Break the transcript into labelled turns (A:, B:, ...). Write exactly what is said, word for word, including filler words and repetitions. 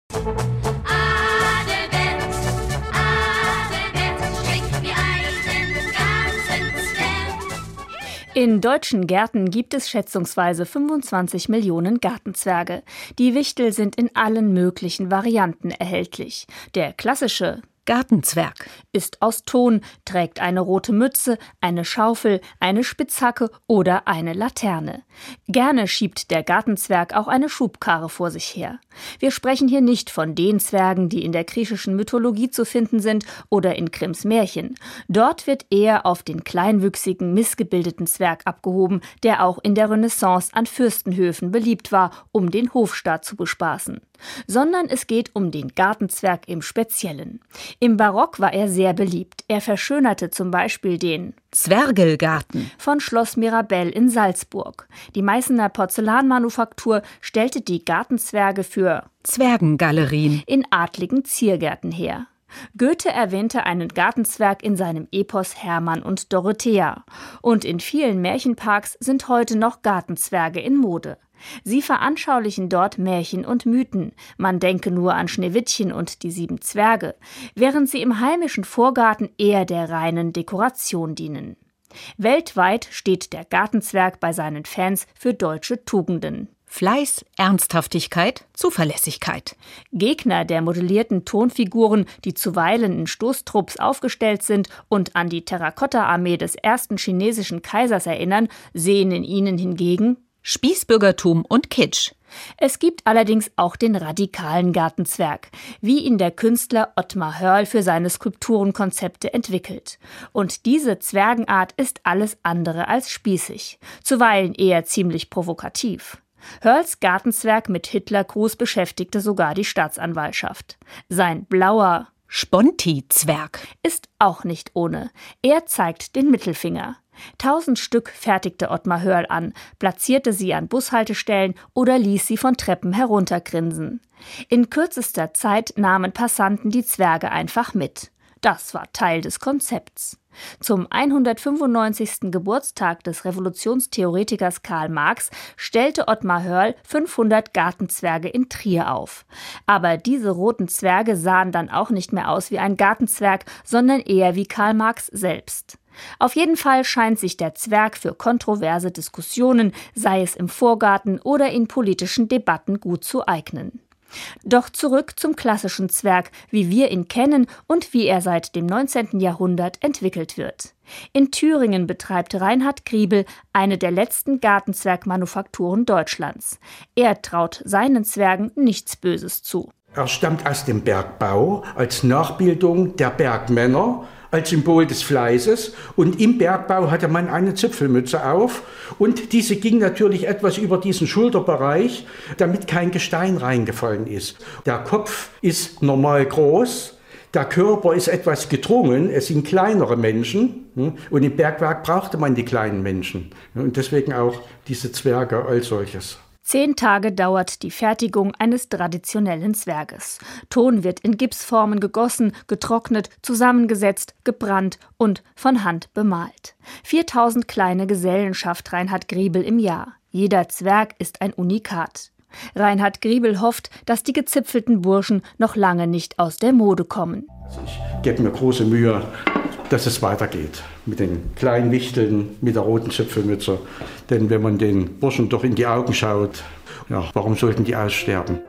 A: Adelbert, Adelbert, strickt mir einen Gartenzwerg.
B: In deutschen Gärten gibt es schätzungsweise fünfundzwanzig Millionen Gartenzwerge. Die Wichtel sind in allen möglichen Varianten erhältlich. Der klassische
C: Gartenzwerg
B: ist aus Ton, trägt eine rote Mütze, eine Schaufel, eine Spitzhacke oder eine Laterne. Gerne schiebt der Gartenzwerg auch eine Schubkarre vor sich her. Wir sprechen hier nicht von den Zwergen, die in der griechischen Mythologie zu finden sind oder in Grimms Märchen. Dort wird eher auf den kleinwüchsigen, missgebildeten Zwerg abgehoben, der auch in der Renaissance an Fürstenhöfen beliebt war, um den Hofstaat zu bespaßen. Sondern es geht um den Gartenzwerg im Speziellen. Im Barock war er sehr beliebt. Er verschönerte zum Beispiel den
C: Zwergelgarten
B: von Schloss Mirabell in Salzburg. Die Meißner Porzellanmanufaktur stellte die Gartenzwerge für
C: Zwergengalerien
B: in adligen Ziergärten her. Goethe erwähnte einen Gartenzwerg in seinem Epos Hermann und Dorothea. Und in vielen Märchenparks sind heute noch Gartenzwerge in Mode. Sie veranschaulichen dort Märchen und Mythen. Man denke nur an Schneewittchen und die sieben Zwerge, während sie im heimischen Vorgarten eher der reinen Dekoration dienen. Weltweit steht der Gartenzwerg bei seinen Fans für deutsche Tugenden.
C: Fleiß, Ernsthaftigkeit, Zuverlässigkeit.
B: Gegner der modellierten Tonfiguren, die zuweilen in Stoßtrupps aufgestellt sind und an die Terrakotta-Armee des ersten chinesischen Kaisers erinnern, sehen in ihnen hingegen
C: Spießbürgertum und Kitsch.
B: Es gibt allerdings auch den radikalen Gartenzwerg, wie ihn der Künstler Ottmar Hörl für seine Skulpturenkonzepte entwickelt. Und diese Zwergenart ist alles andere als spießig, zuweilen eher ziemlich provokativ. Hörls Gartenzwerg mit Hitlergruß beschäftigte sogar die Staatsanwaltschaft. Sein blauer
C: Sponti-Zwerg
B: ist auch nicht ohne. Er zeigt den Mittelfinger. Tausend Stück fertigte Ottmar Hörl an, platzierte sie an Bushaltestellen oder ließ sie von Treppen heruntergrinsen. In kürzester Zeit nahmen Passanten die Zwerge einfach mit. Das war Teil des Konzepts. Zum hundertfünfundneunzigsten Geburtstag des Revolutionstheoretikers Karl Marx stellte Ottmar Hörl fünfhundert Gartenzwerge in Trier auf. Aber diese roten Zwerge sahen dann auch nicht mehr aus wie ein Gartenzwerg, sondern eher wie Karl Marx selbst. Auf jeden Fall scheint sich der Zwerg für kontroverse Diskussionen, sei es im Vorgarten oder in politischen Debatten, gut zu eignen. Doch zurück zum klassischen Zwerg, wie wir ihn kennen und wie er seit dem neunzehnten Jahrhundert entwickelt wird. In Thüringen betreibt Reinhard Griebel eine der letzten Gartenzwergmanufakturen Deutschlands. Er traut seinen Zwergen nichts Böses zu.
D: Er stammt aus dem Bergbau als Nachbildung der Bergmänner, als Symbol des Fleißes, und im Bergbau hatte man eine Zipfelmütze auf und diese ging natürlich etwas über diesen Schulterbereich, damit kein Gestein reingefallen ist. Der Kopf ist normal groß, der Körper ist etwas gedrungen, es sind kleinere Menschen und im Bergwerk brauchte man die kleinen Menschen und deswegen auch diese Zwerge als solches.
B: Zehn Tage dauert die Fertigung eines traditionellen Zwerges. Ton wird in Gipsformen gegossen, getrocknet, zusammengesetzt, gebrannt und von Hand bemalt. viertausend kleine Gesellen schafft Reinhard Griebel im Jahr. Jeder Zwerg ist ein Unikat. Reinhard Griebel hofft, dass die gezipfelten Burschen noch lange nicht aus der Mode kommen.
D: Also ich gebe mir große Mühe, dass es weitergeht mit den kleinen Wichteln, mit der roten Zipfelmütze. Denn wenn man den Burschen doch in die Augen schaut, ja, warum sollten die aussterben?